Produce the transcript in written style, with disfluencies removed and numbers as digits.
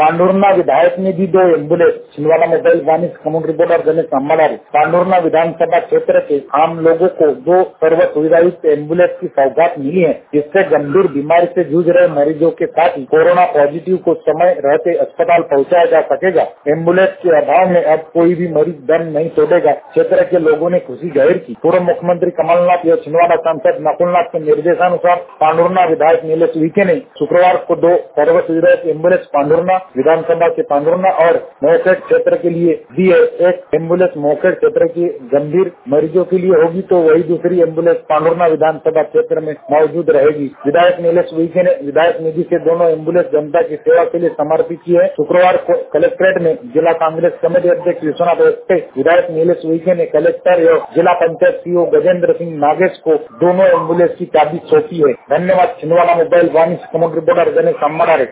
पांडुर्णा विधायक ने भी 2 ambulance Chhindwara mobile Vani community reporter Ganesh Ambalari. Pandhurna विधानसभा क्षेत्र के आम लोगों को 2 सर्व सुविधायुक्त एम्बुलेंस की सौगात मिली है, जिससे गंभीर बीमारी से जूझ रहे मरीजों के साथ ही कोरोना पॉजिटिव को समय रहते अस्पताल पहुंचाया जा सकेगा। एम्बुलेंस के अभाव में अब कोई भी मरीज दम नहीं तोड़ेगा। क्षेत्र के लोगों ने खुशी जाहिर की। पूर्व मुख्यमंत्री कमलनाथ या छिंदवाड़ा सांसद नकुलनाथ के निर्देशानुसार पांडुर्णा विधायक नीलेश उइके ने शुक्रवार को 2 सर्व सुविधायुक्त एम्बुलेंस पांडुर्णा विधानसभा के पांडुर्णा और मोहखेड़ क्षेत्र के लिए दी है। एक एम्बुलेंस मोहखेड़ क्षेत्र के गंभीर मरीजों के लिए होगी तो वही दूसरी एम्बुलेंस पांडुर्णा विधानसभा क्षेत्र में मौजूद रहेगी। विधायक नीलेश उइके ने विधायक निधि से दोनों एम्बुलेंस जनता की सेवा के लिए समर्पित की है। शुक्रवार को कलेक्ट्रेट में जिला कांग्रेस कमेटी अध्यक्ष विश्वनाथ ओक्टे, विधायक नीलेश उइके ने कलेक्टर एवं जिला पंचायत सीओ गजेंद्र सिंह नागेश को दोनों एम्बुलेंस की चाबी सौंपी है। धन्यवाद। Chhindwara mobile Vani community reporter Ganesh अम्बालारी।